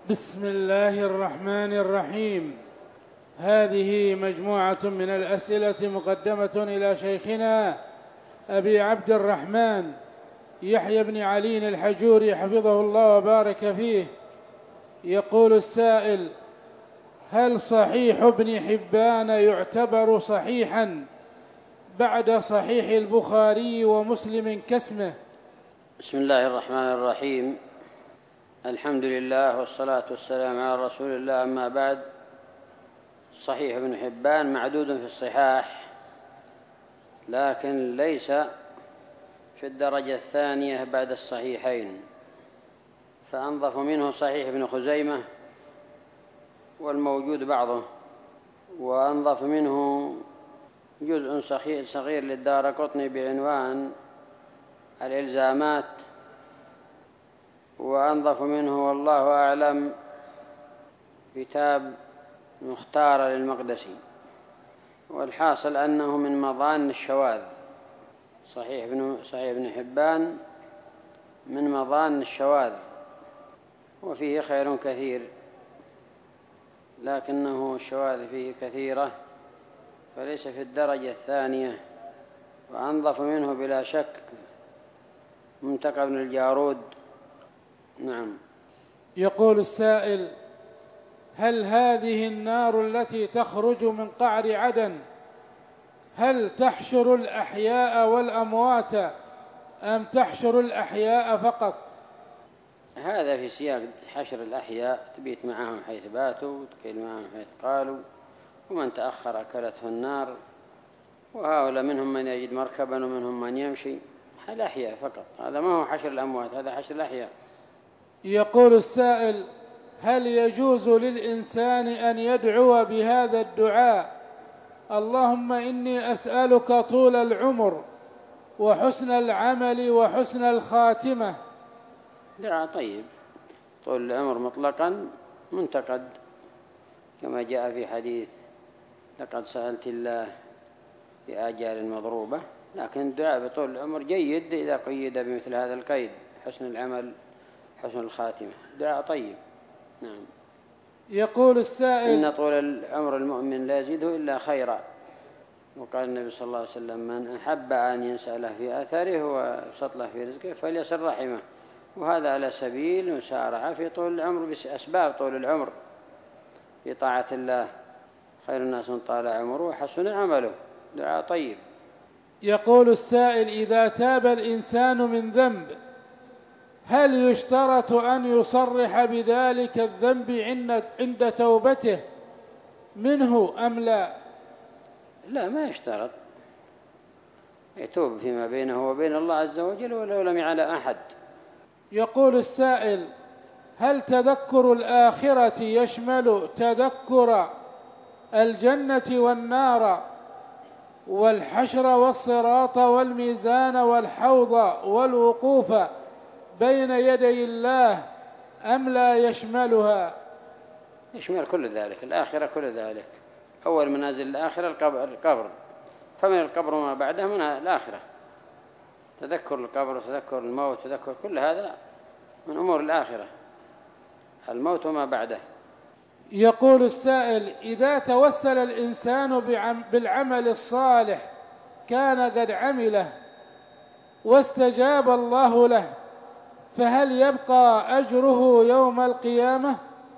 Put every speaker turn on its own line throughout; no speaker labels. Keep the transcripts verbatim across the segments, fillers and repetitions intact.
بسم الله الرحمن الرحيم. هذه مجموعة من الأسئلة مقدمة إلى شيخنا أبي عبد الرحمن يحيى بن علي الحجوري حفظه الله وبارك فيه. يقول السائل: هل صحيح ابن حبان يعتبر صحيحا بعد صحيح البخاري ومسلم كاسمه؟
بسم الله الرحمن الرحيم. الحمد لله والصلاة والسلام على رسول الله، أما بعد. صحيح ابن حبان معدود في الصحاح، لكن ليس في الدرجة الثانية بعد الصحيحين، فأنظف منه صحيح ابن خزيمة والموجود بعضه، وأنظف منه جزء صغير للدارقطني بعنوان الإلزامات، وأنظف منه والله أعلم كتاب مختار للمقدسي. والحاصل أنه من مظان الشواذ. صحيح ابن صحيح ابن حبان من مظان الشواذ، وفيه خير كثير، لكنه الشواذ فيه كثيرة، فليس في الدرجة الثانية. وأنظف منه بلا شك منتقى بن الجارود. نعم.
يقول السائل: هل هذه النار التي تخرج من قعر عدن هل تحشر الأحياء والأموات أم تحشر الأحياء فقط؟
هذا في سياق حشر الأحياء، تبيت معهم حيث باتوا وتقيل معهم حيث قالوا، ومن تأخر أكلته النار، وهؤلاء منهم من يجد مركبا ومنهم من يمشي. الأحياء فقط، هذا ما هو حشر الأموات، هذا حشر الأحياء.
يقول السائل: هل يجوز للإنسان أن يدعو بهذا الدعاء: اللهم إني أسألك طول العمر وحسن العمل وحسن الخاتمة؟
دعاء طيب. طول العمر مطلقا منتقد، كما جاء في حديث: لقد سألت الله بآجال مضروبة. لكن الدعاء بطول العمر جيد إذا قيد بمثل هذا القيد: حسن العمل حسن الخاتمة. دعاء طيب. نعم.
يقول السائل:
إن طول العمر المؤمن لا يزيده إلا خيرا. وقال النبي صلى الله عليه وسلم: من أحب أن يسأله في أثره ويبسط له في رزقه فليصل رحمه. وهذا على سبيل المسارعة في طول العمر، بأسباب طول العمر في طاعة الله. خير الناس من طال عمره وحسن عمله. دعاء طيب.
يقول السائل: إذا تاب الإنسان من ذنب هل يشترط أن يصرح بذلك الذنب عند توبته منه أم لا؟
لا، ما يشترط. يتوب فيما بينه وبين الله عز وجل ولو لم يعلى أحد.
يقول السائل: هل تذكر الآخرة يشمل تذكر الجنة والنار والحشر والصراط والميزان والحوض والوقوف بين يدي الله أم لا يشملها؟
يشمل كل ذلك، الآخرة كل ذلك. أول منازل الآخرة القبر, القبر فمن القبر وما بعده من الآخرة. تذكر القبر وتذكر الموت وتذكر كل هذا من أمور الآخرة، الموت وما بعده.
يقول السائل: إذا توسل الإنسان بالعمل الصالح كان قد عمله واستجاب الله له، فهل يبقى أجره يوم القيامة؟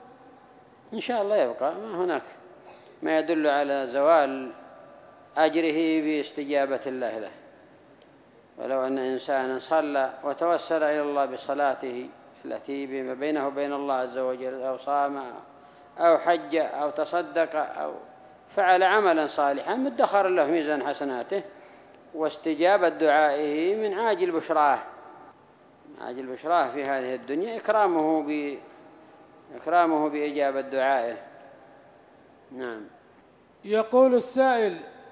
إن شاء الله يبقى. ما هناك ما يدل على زوال أجره باستجابة الله له. ولو أن إنسانا صلى وتوسل إلى الله بصلاته التي بما بينه وبين الله عز وجل، أو صام أو حج أو تصدق أو فعل عملا صالحا مدخر له ميزان حسناته، واستجابة دعائه من عاجل بشراه عاجل بشراه في هذه الدنيا إكرامه ب إكرامه بإجابة دعائه. نعم.
يقول السائل: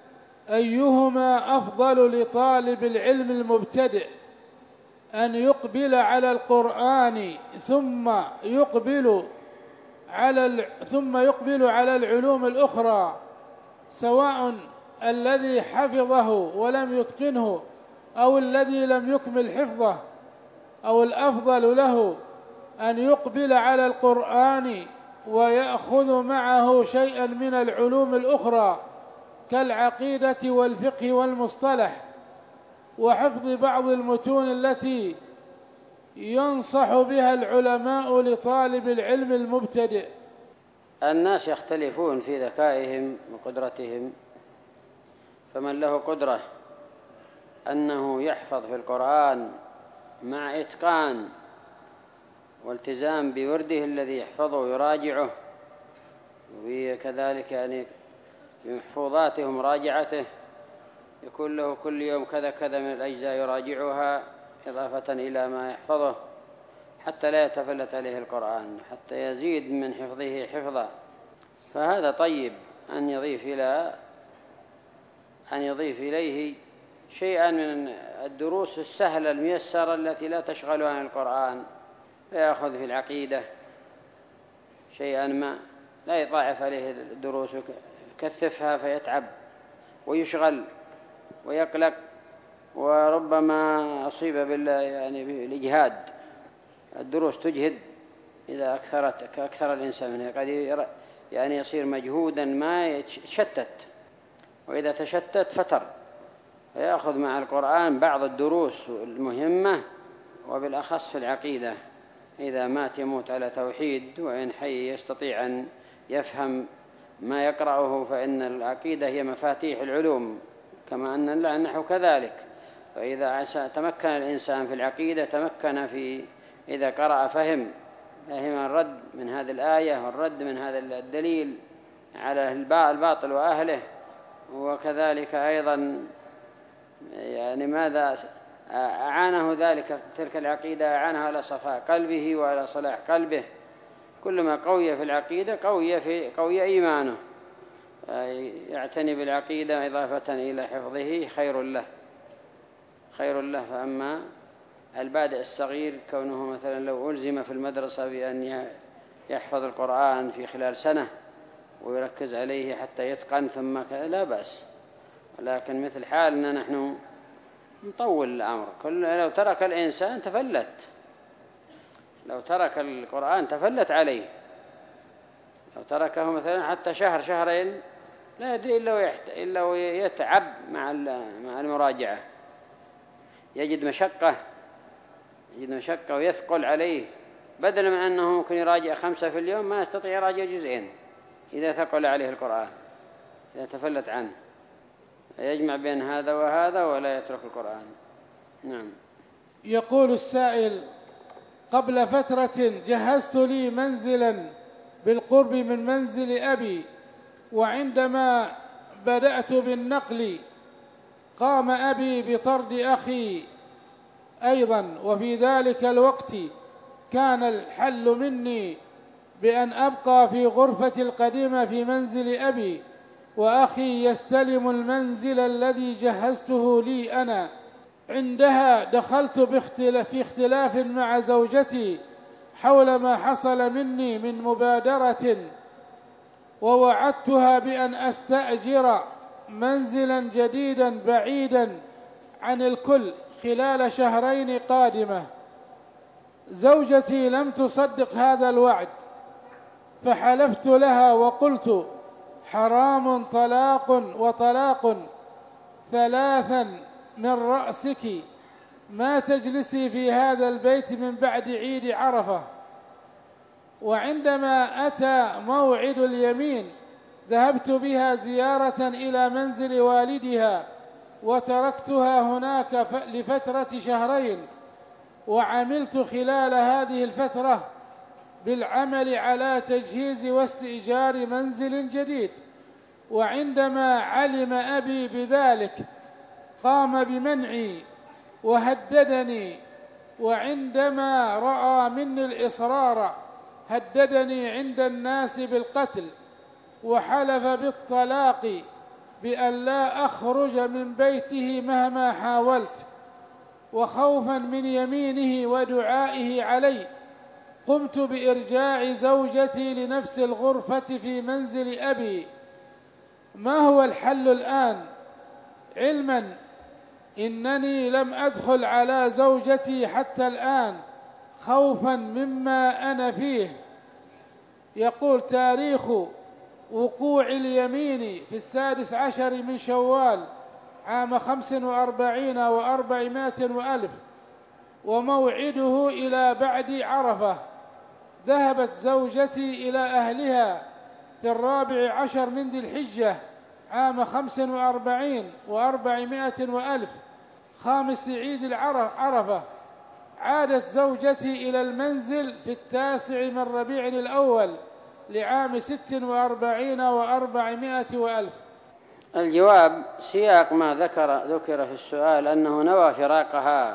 أيهما أفضل لطالب العلم المبتدئ، أن يقبل على القرآن ثم يقبل على ال... ثم يقبل على العلوم الأخرى، سواء الذي حفظه ولم يتقنه أو الذي لم يكمل حفظه، أو الأفضل له أن يقبل على القرآن ويأخذ معه شيئا من العلوم الأخرى كالعقيدة والفقه والمصطلح وحفظ بعض المتون التي ينصح بها العلماء لطالب العلم المبتدئ.
الناس يختلفون في ذكائهم وقدرتهم، فمن له قدرة أنه يحفظ في القرآن مع إتقان والتزام بورده الذي يحفظه ويراجعه، وكذلك يعني بمحفوظاته ومراجعته، يكون له كل يوم كذا كذا من الأجزاء يراجعها إضافة إلى ما يحفظه حتى لا يتفلت عليه القرآن، حتى يزيد من حفظه حفظا. فهذا طيب أن يضيف إلى أن يضيف إليه شيئا من الدروس السهلة الميسرة التي لا تشغل عن القرآن، فيأخذ في العقيدة شيئا ما لا يضاعف عليه الدروس يكثفها فيتعب ويشغل ويقلق، وربما أصيب بالله يعني بالإجهاد. الدروس تجهد إذا أكثرت كأكثر الإنسان منها، قد يعني يصير مجهودا ما يتشتت، وإذا تشتت فتر. فيأخذ مع القرآن بعض الدروس المهمة، وبالأخص في العقيدة. إذا مات يموت على توحيد، وإن حي يستطيع أن يفهم ما يقرأه، فإن العقيدة هي مفاتيح العلوم كما أن النحو كذلك. فإذا تمكن الإنسان في العقيدة تمكن في إذا قرأ فهم فهم الرد من هذه الآية والرد من هذا الدليل على الباطل وأهله، وكذلك أيضا يعني ماذا أعانه ذلك في تلك العقيدة، أعانه على صفاء قلبه وعلى صلاح قلبه. كلما قوي في العقيدة قوي في قوي إيمانه. يعتني بالعقيدة إضافة إلى حفظه خير له خير له. فأما البادئ الصغير كونه مثلا لو ألزم في المدرسة بأن يحفظ القرآن في خلال سنة ويركز عليه حتى يتقن ثم لا بأس، ولكن مثل حالنا نحن نطول الأمر. كل لو ترك الإنسان تفلت، لو ترك القرآن تفلت عليه. لو تركه مثلا حتى شهر شهرين لا يدري إلا ويتعب مع مع المراجعة، يجد مشقة يجد مشقة ويثقل عليه، بدل من أنه ممكن يراجع خمسة في اليوم ما يستطيع يراجع جزئين إذا ثقل عليه القرآن، إذا تفلت عنه. يجمع بين هذا وهذا ولا يترك القرآن. نعم.
يقول السائل: قبل فترة جهزت لي منزلا بالقرب من منزل أبي، وعندما بدأت بالنقل قام أبي بطرد أخي أيضا، وفي ذلك الوقت كان الحل مني بأن أبقى في غرفتي القديمة في منزل أبي، وأخي يستلم المنزل الذي جهزته لي أنا. عندها دخلت في اختلاف مع زوجتي حول ما حصل مني من مبادرة، ووعدتها بأن أستأجر منزلا جديدا بعيدا عن الكل خلال شهرين قادمة. زوجتي لم تصدق هذا الوعد، فحلفت لها وقلت: حرام طلاق وطلاق ثلاثا من رأسك، ما تجلسي في هذا البيت من بعد عيد عرفة. وعندما أتى موعد اليمين ذهبت بها زيارة إلى منزل والدها، وتركتها هناك لفترة شهرين، وعملت خلال هذه الفترة بالعمل على تجهيز واستئجار منزل جديد. وعندما علم أبي بذلك قام بمنعي وهددني، وعندما رأى مني الإصرار هددني عند الناس بالقتل، وحلف بالطلاق بأن لا أخرج من بيته مهما حاولت. وخوفا من يمينه ودعائه علي قمت بإرجاع زوجتي لنفس الغرفة في منزل أبي. ما هو الحل الآن، علما إنني لم أدخل على زوجتي حتى الآن، خوفا مما أنا فيه. يقول: تاريخ وقوع اليمين في السادس عشر من شوال عام خمس وأربعين وأربعمائة وألف، وموعده إلى بعد عرفة. ذهبت زوجتي إلى أهلها في الرابع عشر من ذي الحجة عام خمس وأربعين وأربعمائة وألف، خامس عيد العرفة. عادت زوجتي إلى المنزل في التاسع من ربيع الأول لعام ست وأربعين وأربعمائة وألف.
الجواب: سياق ما ذكر ذكر في السؤال أنه نوى فراقها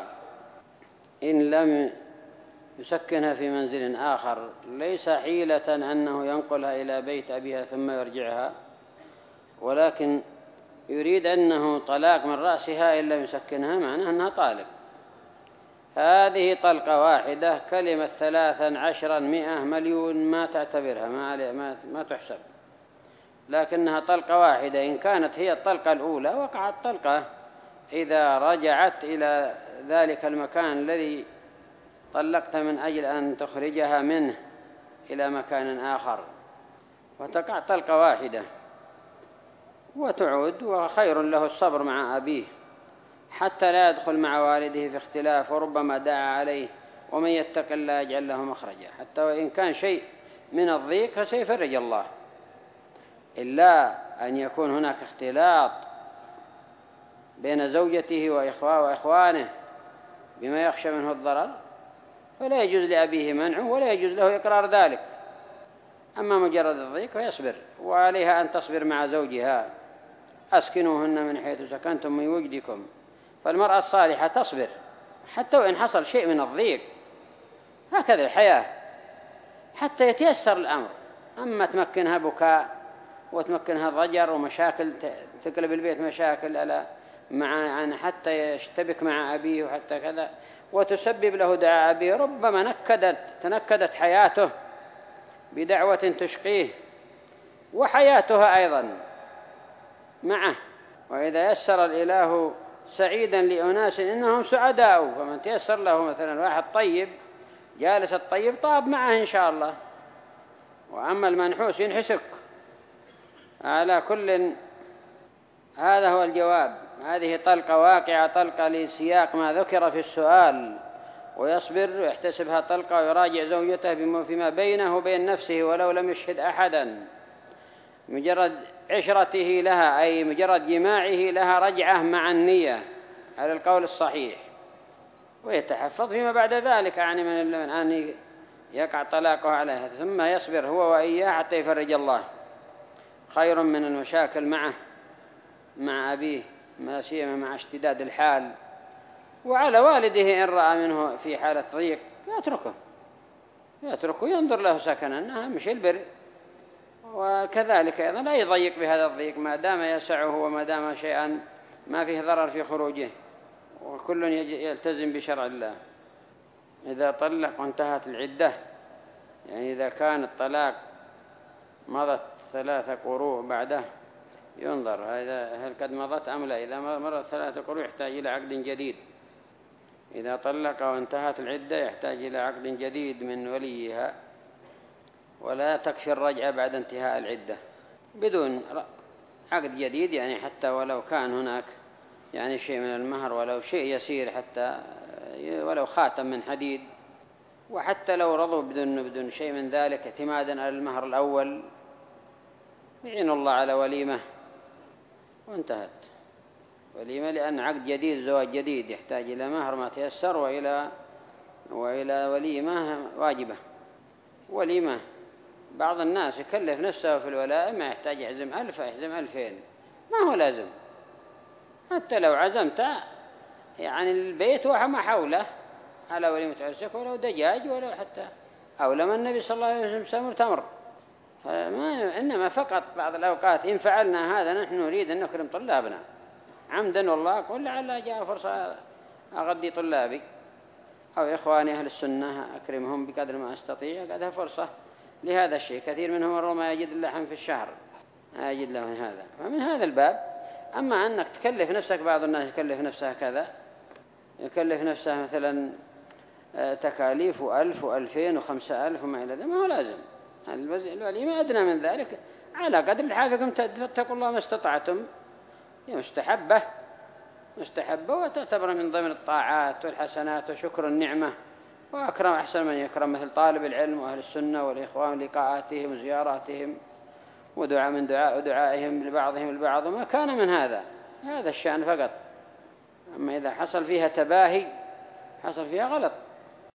إن لم يسكنها في منزل آخر، ليس حيلة أنه ينقلها إلى بيت أبيها ثم يرجعها، ولكن يريد أنه طلاق من رأسها إن لم يسكنها، معناه أنها طالق. هذه طلقة واحدة، كلمة ثلاثا عشرا مئة مليون ما تعتبرها، ما, علي ما, ما تحسب، لكنها طلقة واحدة. إن كانت هي الطلقة الأولى وقعت طلقة إذا رجعت إلى ذلك المكان الذي طلقت من أجل أن تخرجها منه إلى مكان آخر، وتقع طلقة واحدة وتعود. وخير له الصبر مع أبيه حتى لا يدخل مع والده في اختلاف، وربما دعا عليه: ومن يتق الله يجعل له مخرجا. حتى وإن كان شيء من الضيق فسيفرج الله، إلا أن يكون هناك اختلاط بين زوجته وإخوانه بما يخشى منه الضرر، فلا يجوز لأبيه منعه ولا يجوز له إقرار ذلك. أما مجرد الضيق فيصبر، وعليها أن تصبر مع زوجها: أسكنوهن من حيث سكنتم من وجدكم. فالمرأة الصالحة تصبر حتى وإن حصل شيء من الضيق، هكذا الحياة حتى يتيسر الأمر. أما تمكنها بكاء وتمكنها ضجر ومشاكل، تقلب البيت مشاكل على مع حتى يشتبك مع أبيه وحتى كذا، وتسبب له دعاء أبيه، ربما نكدت تنكدت حياته بدعوة تشقيه وحياتها أيضا معه. وإذا يسر الإله سعيدا لأناس إنهم سعداء، فمن تيسر له مثلا واحد طيب جالس الطيب طاب معه إن شاء الله. وأما المنحوس ينحسك. على كل هذا هو الجواب. هذه طلقة واقعة، طلقة لسياق ما ذكر في السؤال، ويصبر ويحتسبها طلقة ويراجع زوجته فيما بينه وبين نفسه ولو لم يشهد أحدا. مجرد عشرته لها أي مجرد جماعه لها رجعة مع النية على القول الصحيح، ويتحفظ فيما بعد ذلك يعني من أن يقع طلاقه عليها، ثم يصبر هو وإياه حتى يفرج الله. خير من المشاكل معه مع أبيه، ما سيما مع اشتداد الحال. وعلى والده إن رأى منه في حالة ضيق يتركه يتركه ينظر له سكنا، مش البر. وكذلك أيضا لا يضيق بهذا الضيق ما دام يسعه وما دام شيئا ما فيه ضرر في خروجه، وكل يلتزم بشرع الله. إذا طلق وانتهت العدة، يعني إذا كان الطلاق مضت ثلاثة قروء بعده ينظر هل قد مضت أم لا. إذا مرت ثلاثة قروء يحتاج إلى عقد جديد. إذا طلق وانتهت العدة يحتاج إلى عقد جديد من وليها، ولا تكفي الرجعة بعد انتهاء العدة بدون عقد جديد، يعني حتى ولو كان هناك يعني شيء من المهر، ولو شيء يسير، حتى ولو خاتم من حديد. وحتى لو رضوا بدون بدون شيء من ذلك اعتمادا على المهر الأول يعين الله على وليمة وانتهت وليمة، لأن عقد جديد زواج جديد يحتاج إلى مهر ما تيسر وإلى وإلى وليمة واجبة. وليمة بعض الناس يكلف نفسه في الولاء، ما يحتاج يعزم ألف يعزم ألفين، ما هو لازم. حتى لو عزمت يعني البيت وما حوله على وليمة عرسك، ولو دجاج ولو حتى أو لما النبي صلى الله عليه وسلم سمر تمر. فما إنما فقط بعض الأوقات إن فعلنا هذا نحن نريد أن نكرم طلابنا عمدا، والله قل لعل جاء فرصة أغذي طلابي أو إخواني أهل السنة أكرمهم بقدر ما أستطيع. قدها فرصة لهذا الشيء، كثير منهم ربما يجد اللحم في الشهر ما يجد له هذا، فمن هذا الباب. أما أنك تكلف نفسك، بعض الناس يكلف نفسه كذا، يكلف نفسه مثلا تكاليف ألف وألفين وخمسة ألف وما إلى ذلك، ما هو لازم. الوليمة أدنى من ذلك على قدر الحاجة، فاتقوا الله ما استطعتم. هي مستحبة مستحبة وتعتبر من ضمن الطاعات والحسنات وشكر النعمة. وأكرم أحسن من يكرم، مثل طالب العلم وأهل السنة والإخوان، لقاءاتهم وزياراتهم ودعاء من دعاء ودعائهم لبعضهم البعض، وما كان من هذا هذا الشأن فقط. أما إذا حصل فيها تباهي حصل فيها غلط.